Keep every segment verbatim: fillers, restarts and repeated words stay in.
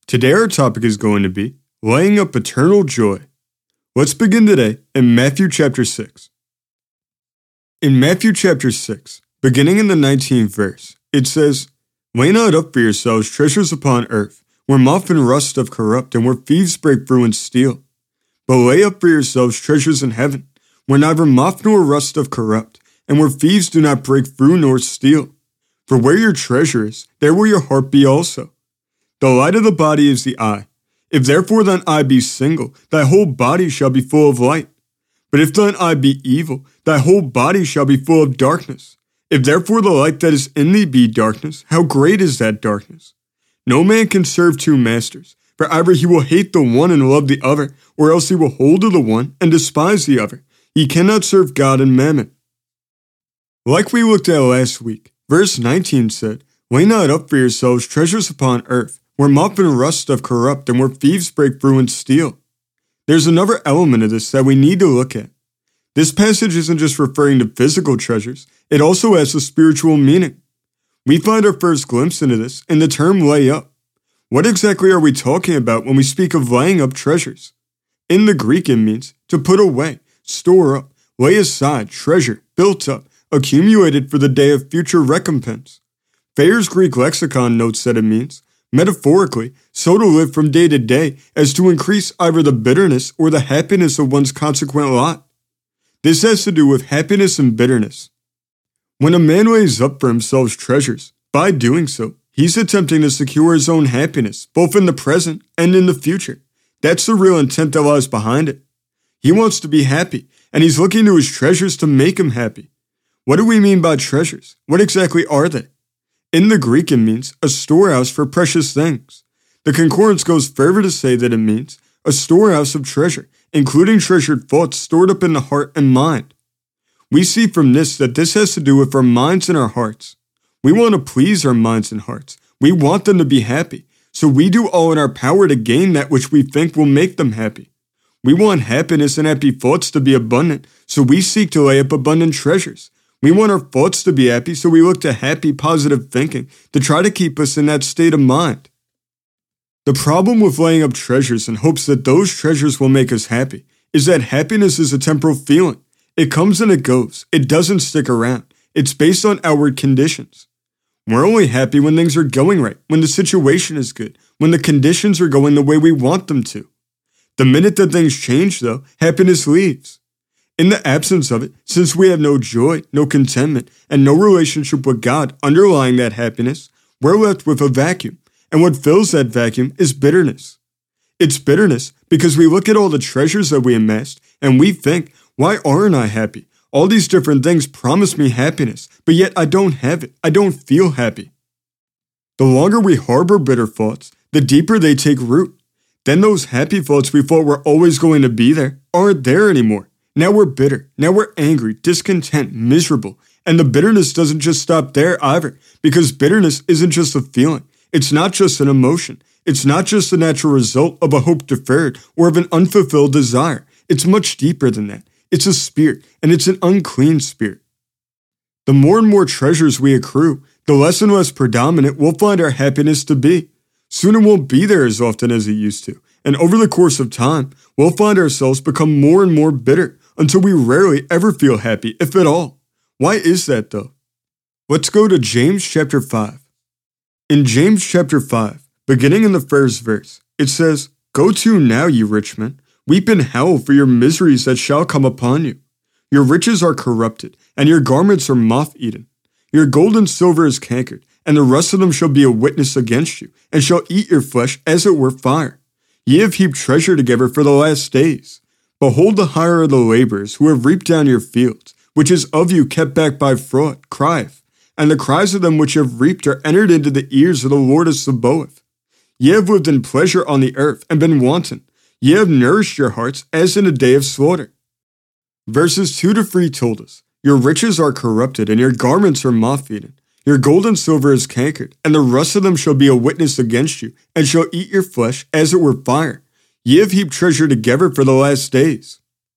Today our topic is going to be laying up eternal joy. Let's begin today in Matthew chapter six. In Matthew chapter six, beginning in the nineteenth verse, it says, "Lay not up for yourselves treasures upon earth, where moth and rust doth corrupt, and where thieves break through and steal. But lay up for yourselves treasures in heaven, where neither moth nor rust doth corrupt, and where thieves do not break through nor steal. For where your treasure is, there will your heart be also. The light of the body is the eye. If therefore thine eye be single, thy whole body shall be full of light. But if thine eye be evil, thy whole body shall be full of darkness. If therefore the light that is in thee be darkness, how great is that darkness? No man can serve two masters, for either he will hate the one and love the other, or else he will hold to the one and despise the other. He cannot serve God and mammon." Like we looked at last week, verse nineteen said, "Lay not up for yourselves treasures upon earth, where moth and rust doth corrupt, and where thieves break through and steal." There's another element of this that we need to look at. This passage isn't just referring to physical treasures, it also has a spiritual meaning. We find our first glimpse into this in the term lay up. What exactly are we talking about when we speak of laying up treasures? In the Greek, it means to put away, store up, lay aside, treasure, built up, accumulated for the day of future recompense. Thayer's Greek lexicon notes that it means, metaphorically, so to live from day to day as to increase either the bitterness or the happiness of one's consequent lot. This has to do with happiness and bitterness. When a man lays up for himself treasures, by doing so, he's attempting to secure his own happiness, both in the present and in the future. That's the real intent that lies behind it. He wants to be happy, and he's looking to his treasures to make him happy. What do we mean by treasures? What exactly are they? In the Greek, it means a storehouse for precious things. The concordance goes further to say that it means a storehouse of treasure, including treasured thoughts stored up in the heart and mind. We see from this that this has to do with our minds and our hearts. We want to please our minds and hearts. We want them to be happy, so we do all in our power to gain that which we think will make them happy. We want happiness and happy thoughts to be abundant, so we seek to lay up abundant treasures. We want our thoughts to be happy, so we look to happy, positive thinking to try to keep us in that state of mind. The problem with laying up treasures in hopes that those treasures will make us happy is that happiness is a temporal feeling. It comes and it goes. It doesn't stick around. It's based on outward conditions. We're only happy when things are going right, when the situation is good, when the conditions are going the way we want them to. The minute that things change, though, happiness leaves. In the absence of it, since we have no joy, no contentment, and no relationship with God underlying that happiness, we're left with a vacuum, and what fills that vacuum is bitterness. It's bitterness because we look at all the treasures that we amassed, and we think, why aren't I happy? All these different things promise me happiness, but yet I don't have it. I don't feel happy. The longer we harbor bitter thoughts, the deeper they take root. Then those happy thoughts we thought were always going to be there aren't there anymore. Now we're bitter, now we're angry, discontent, miserable, and the bitterness doesn't just stop there either, because bitterness isn't just a feeling, it's not just an emotion, it's not just the natural result of a hope deferred or of an unfulfilled desire, it's much deeper than that, it's a spirit, and it's an unclean spirit. The more and more treasures we accrue, the less and less predominant we'll find our happiness to be. Soon it won't be there as often as it used to, and over the course of time, we'll find ourselves become more and more bitter, until we rarely ever feel happy, if at all. Why is that, though? Let's go to James chapter five. In James chapter five, beginning in the first verse, it says, "Go to now, ye rich men, weep and howl for your miseries that shall come upon you. Your riches are corrupted, and your garments are moth-eaten. Your gold and silver is cankered, and the rust of them shall be a witness against you, and shall eat your flesh as it were fire. Ye have heaped treasure together for the last days. Behold, the hire of the laborers who have reaped down your fields, which is of you kept back by fraud, crieth, and the cries of them which have reaped are entered into the ears of the Lord of Sabaoth. Ye have lived in pleasure on the earth, and been wanton. Ye have nourished your hearts as in a day of slaughter." Verses two to three told us, "Your riches are corrupted, and your garments are moth-eaten. Your gold and silver is cankered, and the rust of them shall be a witness against you, and shall eat your flesh as it were fire. Ye have heaped treasure together for the last days."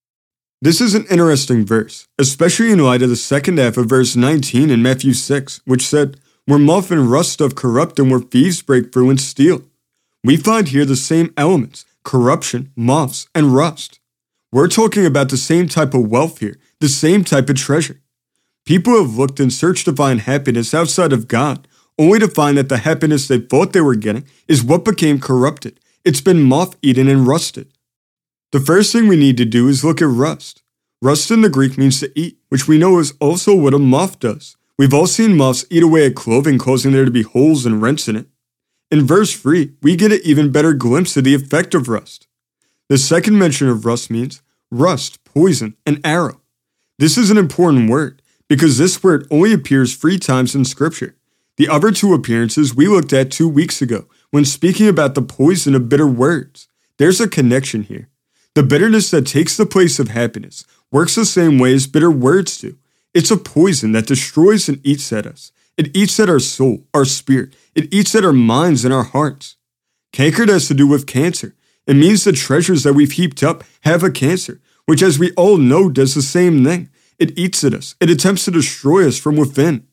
This is an interesting verse, especially in light of the second half of verse nineteen in Matthew six, which said, "Where moth and rust doth corrupt, and where thieves break through and steal." We find here the same elements, corruption, moths, and rust. We're talking about the same type of wealth here, the same type of treasure. People have looked and searched to find happiness outside of God, only to find that the happiness they thought they were getting is what became corrupted. It's been moth-eaten and rusted. The first thing we need to do is look at rust. Rust in the Greek means to eat, which we know is also what a moth does. We've all seen moths eat away at clothing, causing there to be holes and rents in it. In verse three, we get an even better glimpse of the effect of rust. The second mention of rust means rust, poison, and arrow. This is an important word, because this word only appears three times in Scripture. The other two appearances we looked at two weeks ago when speaking about the poison of bitter words. There's a connection here. The bitterness that takes the place of happiness works the same way as bitter words do. It's a poison that destroys and eats at us. It eats at our soul, our spirit. It eats at our minds and our hearts. Cankered has to do with cancer. It means the treasures that we've heaped up have a cancer, which as we all know does the same thing. It eats at us. It attempts to destroy us from within.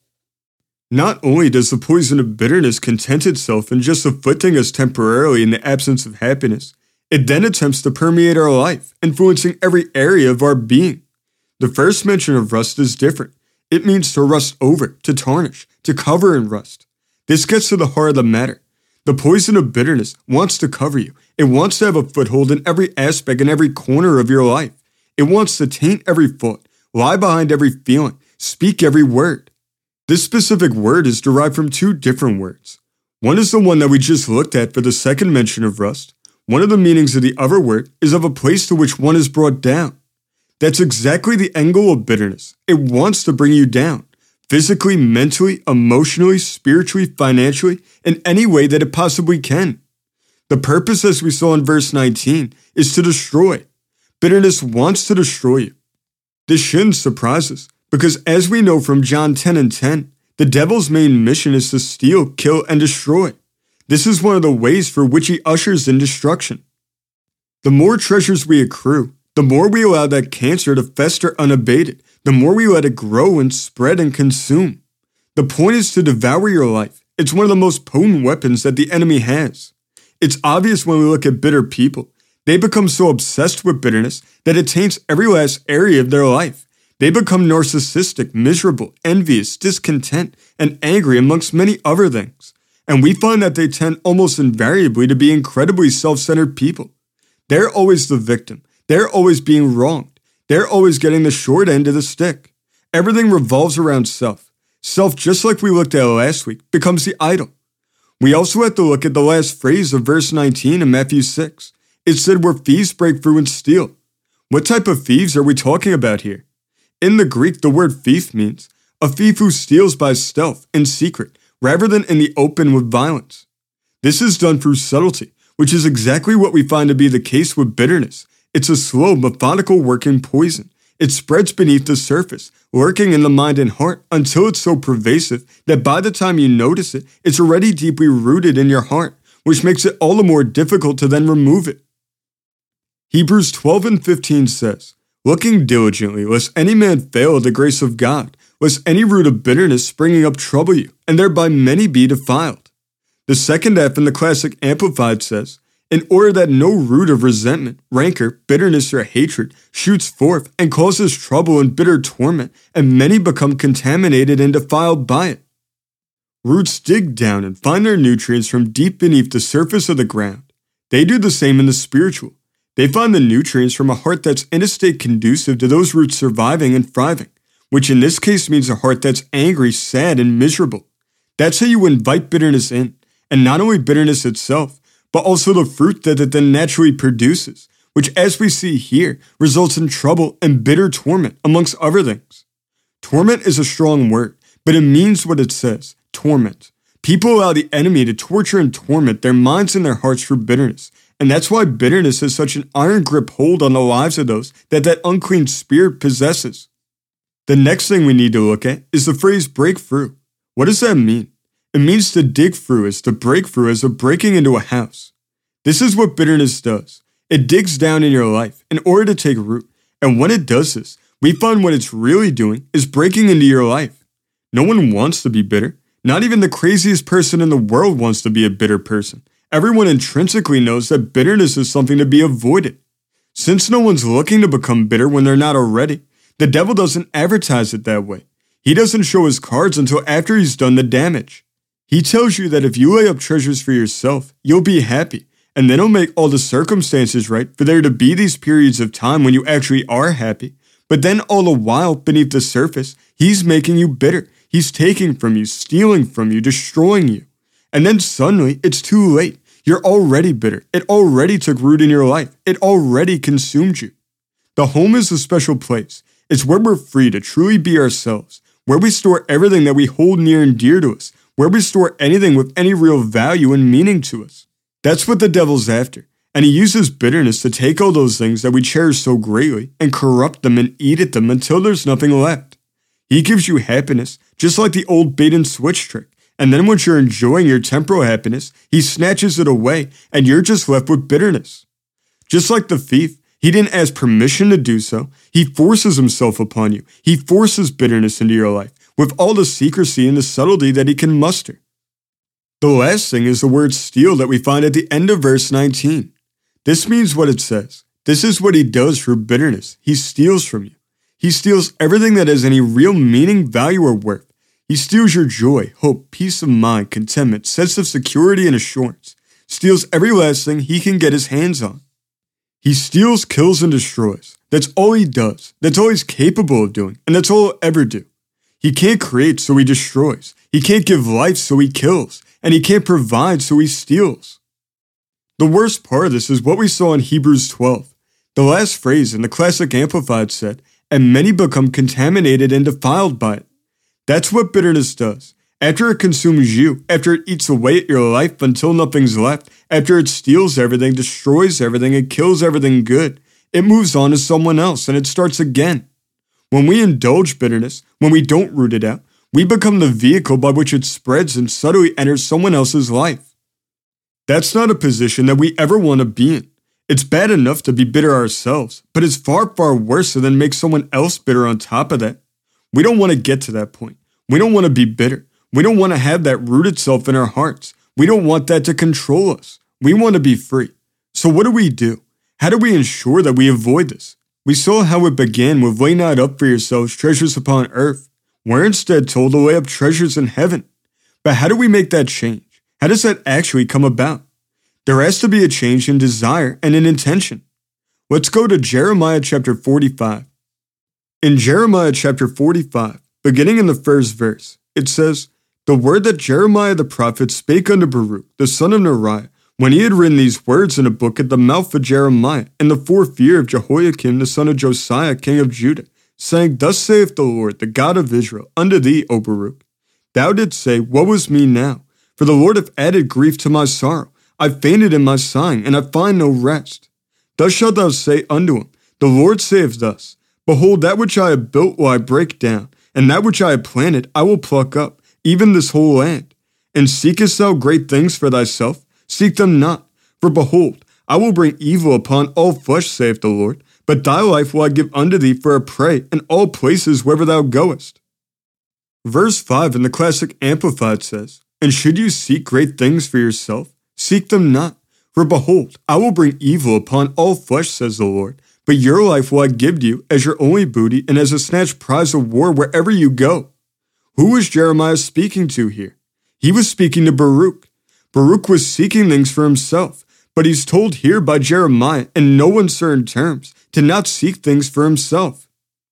Not only does the poison of bitterness content itself in just afflicting us temporarily in the absence of happiness, it then attempts to permeate our life, influencing every area of our being. The first mention of rust is different. It means to rust over, to tarnish, to cover in rust. This gets to the heart of the matter. The poison of bitterness wants to cover you. It wants to have a foothold in every aspect and every corner of your life. It wants to taint every thought, lie behind every feeling, speak every word. This specific word is derived from two different words. One is the one that we just looked at for the second mention of rust. One of the meanings of the other word is of a place to which one is brought down. That's exactly the end goal of bitterness. It wants to bring you down, physically, mentally, emotionally, spiritually, financially, in any way that it possibly can. The purpose, as we saw in verse nineteen, is to destroy. Bitterness wants to destroy you. This shouldn't surprise us, because as we know from John ten and ten, the devil's main mission is to steal, kill, and destroy. This is one of the ways for which he ushers in destruction. The more treasures we accrue, the more we allow that cancer to fester unabated, the more we let it grow and spread and consume. The point is to devour your life. It's one of the most potent weapons that the enemy has. It's obvious when we look at bitter people. They become so obsessed with bitterness that it taints every last area of their life. They become narcissistic, miserable, envious, discontent, and angry amongst many other things. And we find that they tend almost invariably to be incredibly self-centered people. They're always the victim. They're always being wronged. They're always getting the short end of the stick. Everything revolves around self. Self, just like we looked at last week, becomes the idol. We also have to look at the last phrase of verse nineteen in Matthew six. It said where thieves break through and steal. What type of thieves are we talking about here? In the Greek, the word thief means a thief who steals by stealth, in secret, rather than in the open with violence. This is done through subtlety, which is exactly what we find to be the case with bitterness. It's a slow, methodical working poison. It spreads beneath the surface, lurking in the mind and heart until it's so pervasive that by the time you notice it, it's already deeply rooted in your heart, which makes it all the more difficult to then remove it. Hebrews twelve and fifteen says, looking diligently, lest any man fail of the grace of God, lest any root of bitterness springing up trouble you, and thereby many be defiled. The second half in the Classic Amplified says, in order that no root of resentment, rancor, bitterness, or hatred shoots forth and causes trouble and bitter torment, and many become contaminated and defiled by it. Roots dig down and find their nutrients from deep beneath the surface of the ground. They do the same in the spiritual. They find the nutrients from a heart that's in a state conducive to those roots surviving and thriving, which in this case means a heart that's angry, sad, and miserable. That's how you invite bitterness in, and not only bitterness itself, but also the fruit that it then naturally produces, which as we see here, results in trouble and bitter torment, amongst other things. Torment is a strong word, but it means what it says, torment. People allow the enemy to torture and torment their minds and their hearts through bitterness, and that's why bitterness has such an iron grip hold on the lives of those that that unclean spirit possesses. The next thing we need to look at is the phrase break through. What does that mean? It means to dig through as to break through as of breaking into a house. This is what bitterness does. It digs down in your life in order to take root. And when it does this, we find what it's really doing is breaking into your life. No one wants to be bitter. Not even the craziest person in the world wants to be a bitter person. Everyone intrinsically knows that bitterness is something to be avoided. Since no one's looking to become bitter when they're not already, the devil doesn't advertise it that way. He doesn't show his cards until after he's done the damage. He tells you that if you lay up treasures for yourself, you'll be happy, and then he'll make all the circumstances right for there to be these periods of time when you actually are happy. But then all the while, beneath the surface, he's making you bitter. He's taking from you, stealing from you, destroying you. And then suddenly, it's too late. You're already bitter. It already took root in your life. It already consumed you. The home is a special place. It's where we're free to truly be ourselves, where we store everything that we hold near and dear to us, where we store anything with any real value and meaning to us. That's what the devil's after. And he uses bitterness to take all those things that we cherish so greatly and corrupt them and eat at them until there's nothing left. He gives you happiness, just like the old bait and switch trick. And then once you're enjoying your temporal happiness, he snatches it away and you're just left with bitterness. Just like the thief, he didn't ask permission to do so. He forces himself upon you. He forces bitterness into your life with all the secrecy and the subtlety that he can muster. The last thing is the word steal that we find at the end of verse nineteen. This means what it says. This is what he does through bitterness. He steals from you. He steals everything that has any real meaning, value, or worth. He steals your joy, hope, peace of mind, contentment, sense of security, and assurance. Steals every last thing he can get his hands on. He steals, kills, and destroys. That's all he does. That's all he's capable of doing, and that's all he'll ever do. He can't create, so he destroys. He can't give life, so he kills. And he can't provide, so he steals. The worst part of this is what we saw in Hebrews twelve. The last phrase in the Classic Amplified said, "And many become contaminated and defiled by it." That's what bitterness does. After it consumes you, after it eats away at your life until nothing's left, after it steals everything, destroys everything, and kills everything good, it moves on to someone else and it starts again. When we indulge bitterness, when we don't root it out, we become the vehicle by which it spreads and subtly enters someone else's life. That's not a position that we ever want to be in. It's bad enough to be bitter ourselves, but it's far, far worse than make someone else bitter on top of that. We don't want to get to that point. We don't want to be bitter. We don't want to have that root itself in our hearts. We don't want that to control us. We want to be free. So what do we do? How do we ensure that we avoid this? We saw how it began with lay not up for yourselves treasures upon earth. We're instead told to lay up treasures in heaven. But how do we make that change? How does that actually come about? There has to be a change in desire and in intention. Let's go to Jeremiah chapter forty-five. In Jeremiah chapter forty-five, beginning in the first verse, it says, "The word that Jeremiah the prophet spake unto Baruch, the son of Neriah, when he had written these words in a book at the mouth of Jeremiah, in the fourth year of Jehoiakim the son of Josiah, king of Judah, saying, Thus saith the Lord, the God of Israel, unto thee, O Baruch, thou didst say, Woe is me now, for the Lord hath added grief to my sorrow. I fainted in my sighing, and I find no rest. Thus shalt thou say unto him, The Lord saith thus, Behold, that which I have built will I break down, and that which I have planted I will pluck up, even this whole land. And seekest thou great things for thyself? Seek them not. For behold, I will bring evil upon all flesh, saith the Lord, but thy life will I give unto thee for a prey in all places wherever thou goest." Verse five in the Classic Amplified says, "And should you seek great things for yourself? Seek them not. For behold, I will bring evil upon all flesh, says the Lord, but your life will I give to you as your only booty and as a snatched prize of war wherever you go." Who was Jeremiah speaking to here? He was speaking to Baruch. Baruch was seeking things for himself, but he's told here by Jeremiah in no uncertain terms to not seek things for himself.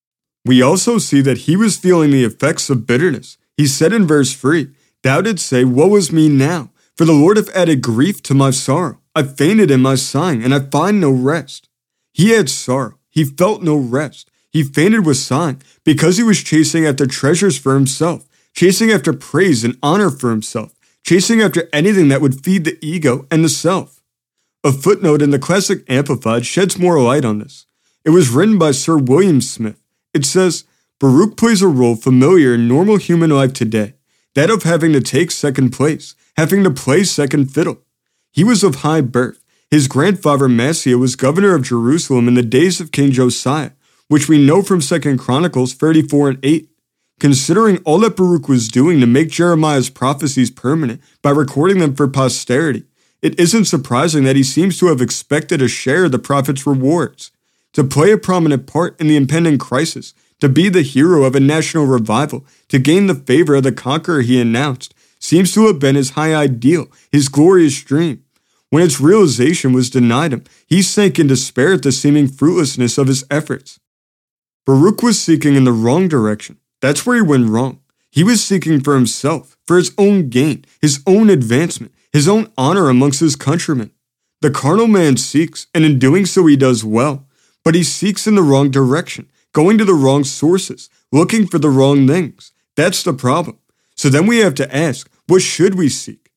We also see that he was feeling the effects of bitterness. He said in verse three, "Thou didst say, Woe is me now, for the Lord hath added grief to my sorrow. I fainted in my sighing, and I find no rest." He had sorrow. He felt no rest. He fainted with sighing because he was chasing after treasures for himself, chasing after praise and honor for himself, chasing after anything that would feed the ego and the self. A footnote in the Classic Amplified sheds more light on this. It was written by Sir William Smith. It says, "Baruch plays a role familiar in normal human life today, that of having to take second place, having to play second fiddle. He was of high birth. His grandfather Maaseiah was governor of Jerusalem in the days of King Josiah, which we know from Second Chronicles thirty-four and eight. Considering all that Baruch was doing to make Jeremiah's prophecies permanent by recording them for posterity, it isn't surprising that he seems to have expected a share of the prophet's rewards, to play a prominent part in the impending crisis, to be the hero of a national revival, to gain the favor of the conqueror he announced, seems to have been his high ideal, his glorious dream. When its realization was denied him, he sank in despair at the seeming fruitlessness of his efforts. Baruch was seeking in the wrong direction. That's where he went wrong. He was seeking for himself, for his own gain, his own advancement, his own honor amongst his countrymen. The carnal man seeks, and in doing so he does well, but he seeks in the wrong direction, going to the wrong sources, looking for the wrong things. That's the problem. So then we have to ask, what should we seek?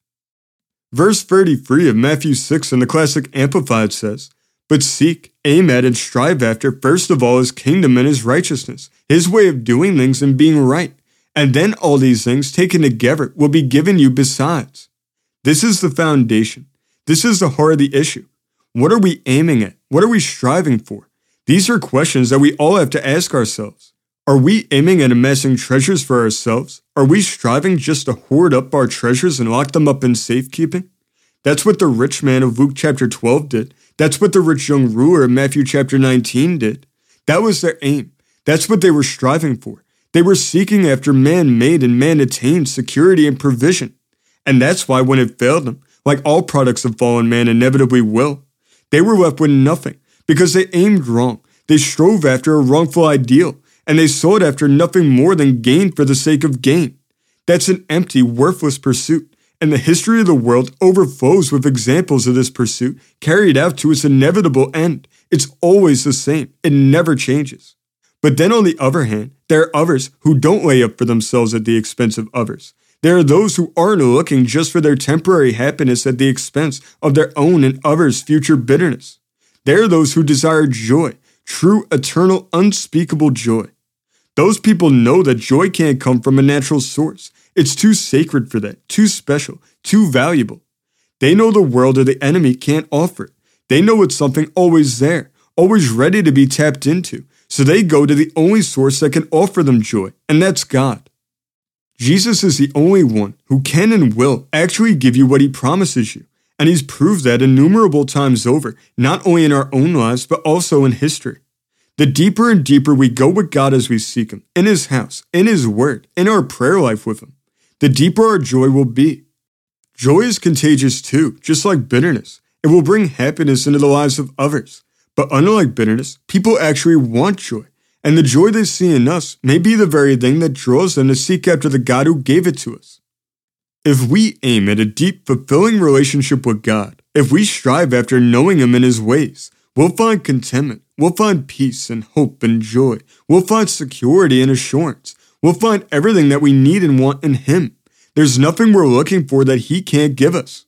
Verse thirty-three of Matthew six in the Classic Amplified says, "But seek, aim at, and strive after, first of all, his kingdom and his righteousness, his way of doing things and being right. And then all these things taken together will be given you besides." This is the foundation. This is the heart of the issue. What are we aiming at? What are we striving for? These are questions that we all have to ask ourselves. Are we aiming at amassing treasures for ourselves? Are we striving just to hoard up our treasures and lock them up in safekeeping? That's what the rich man of Luke chapter twelve did. That's what the rich young ruler of Matthew chapter nineteen did. That was their aim. That's what they were striving for. They were seeking after man-made and man-attained security and provision. And that's why when it failed them, like all products of fallen man inevitably will, they were left with nothing because they aimed wrong. They strove after a wrongful ideal, and they sought after nothing more than gain for the sake of gain. That's an empty, worthless pursuit, and the history of the world overflows with examples of this pursuit carried out to its inevitable end. It's always the same. It never changes. But then on the other hand, there are others who don't lay up for themselves at the expense of others. There are those who aren't looking just for their temporary happiness at the expense of their own and others' future bitterness. There are those who desire joy, true, eternal, unspeakable joy. Those people know that joy can't come from a natural source. It's too sacred for that, too special, too valuable. They know the world or the enemy can't offer it. They know it's something always there, always ready to be tapped into. So they go to the only source that can offer them joy, and that's God. Jesus is the only one who can and will actually give you what he promises you, and he's proved that innumerable times over, not only in our own lives, but also in history. The deeper and deeper we go with God as we seek him, in his house, in his word, in our prayer life with him, the deeper our joy will be. Joy is contagious too, just like bitterness. It will bring happiness into the lives of others. But unlike bitterness, people actually want joy, and the joy they see in us may be the very thing that draws them to seek after the God who gave it to us. If we aim at a deep, fulfilling relationship with God, if we strive after knowing him in his ways, we'll find contentment, we'll find peace and hope and joy, we'll find security and assurance, we'll find everything that we need and want in him. There's nothing we're looking for that he can't give us.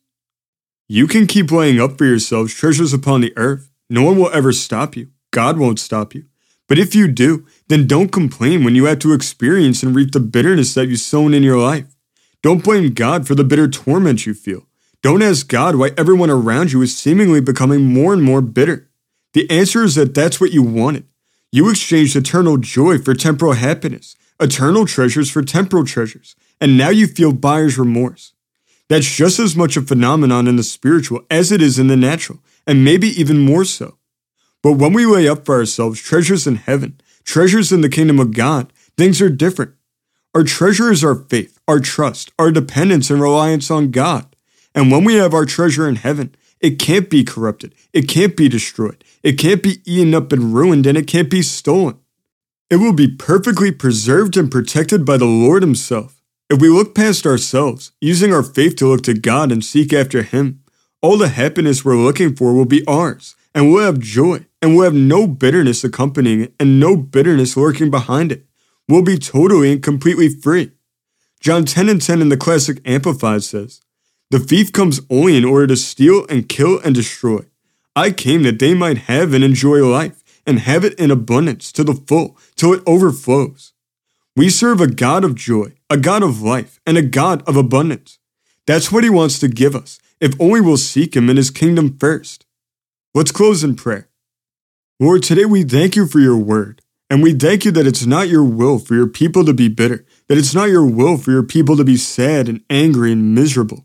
You can keep laying up for yourselves treasures upon the earth. No one will ever stop you. God won't stop you. But if you do, then don't complain when you have to experience and reap the bitterness that you've sown in your life. Don't blame God for the bitter torment you feel. Don't ask God why everyone around you is seemingly becoming more and more bitter. The answer is that that's what you wanted. You exchanged eternal joy for temporal happiness, eternal treasures for temporal treasures, and now you feel buyer's remorse. That's just as much a phenomenon in the spiritual as it is in the natural, and maybe even more so. But when we lay up for ourselves treasures in heaven, treasures in the kingdom of God, things are different. Our treasure is our faith, our trust, our dependence and reliance on God. And when we have our treasure in heaven, it can't be corrupted, it can't be destroyed, it can't be eaten up and ruined, and it can't be stolen. It will be perfectly preserved and protected by the Lord himself. If we look past ourselves, using our faith to look to God and seek after him, all the happiness we're looking for will be ours, and we'll have joy, and we'll have no bitterness accompanying it, and no bitterness lurking behind it. We'll be totally and completely free. John ten and ten in the Classic Amplified says, "The thief comes only in order to steal and kill and destroy. I came that they might have and enjoy life, and have it in abundance to the full, till it overflows." We serve a God of joy, a God of life, and a God of abundance. That's what he wants to give us, if only we'll seek him in his kingdom first. Let's close in prayer. Lord, today we thank you for your word, and we thank you that it's not your will for your people to be bitter, that it's not your will for your people to be sad and angry and miserable.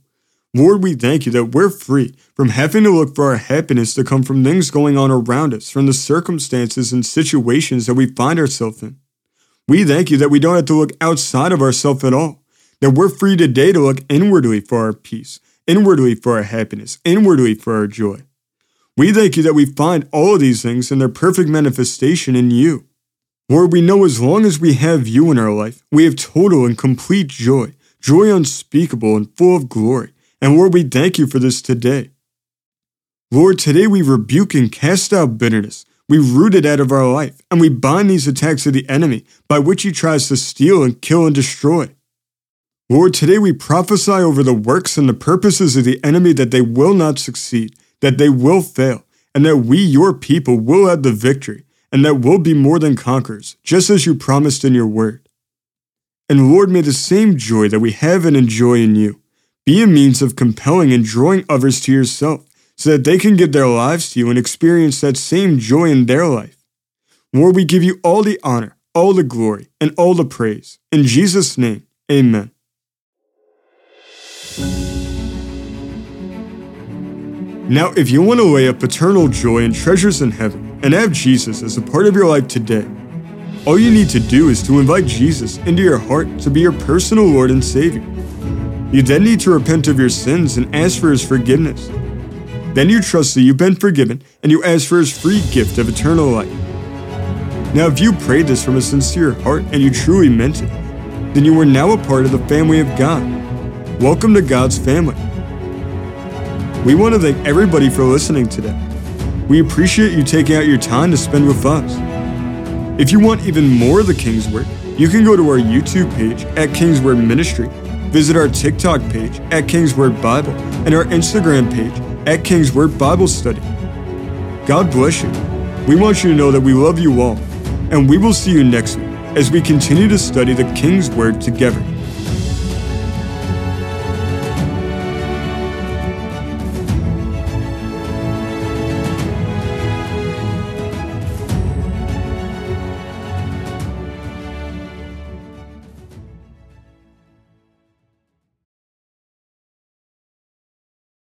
Lord, we thank you that we're free from having to look for our happiness to come from things going on around us, from the circumstances and situations that we find ourselves in. We thank you that we don't have to look outside of ourselves at all, that we're free today to look inwardly for our peace, inwardly for our happiness, inwardly for our joy. We thank you that we find all of these things in their perfect manifestation in you. Lord, we know as long as we have you in our life, we have total and complete joy, joy unspeakable and full of glory. And Lord, we thank you for this today. Lord, today we rebuke and cast out bitterness. We root it out of our life, and we bind these attacks of the enemy by which he tries to steal and kill and destroy. Lord, today we prophesy over the works and the purposes of the enemy that they will not succeed, that they will fail, and that we, your people, will have the victory, and that we'll be more than conquerors, just as you promised in your word. And Lord, may the same joy that we have and enjoy in you be a means of compelling and drawing others to yourself, so that they can give their lives to you and experience that same joy in their life. Lord, we give you all the honor, all the glory, and all the praise. In Jesus' name, amen. Now, if you want to lay up eternal joy and treasures in heaven and have Jesus as a part of your life today, all you need to do is to invite Jesus into your heart to be your personal Lord and Savior. You then need to repent of your sins and ask for His forgiveness. Then you trust that you've been forgiven and you ask for His free gift of eternal life. Now, if you prayed this from a sincere heart and you truly meant it, then you are now a part of the family of God. Welcome to God's family. We want to thank everybody for listening today. We appreciate you taking out your time to spend with us. If you want even more of the King's Word, you can go to our YouTube page at King's Word Ministry, visit our TikTok page at King's Word Bible, and our Instagram page at King's Word Bible Study. God bless you. We want you to know that we love you all, and we will see you next week as we continue to study the King's Word together.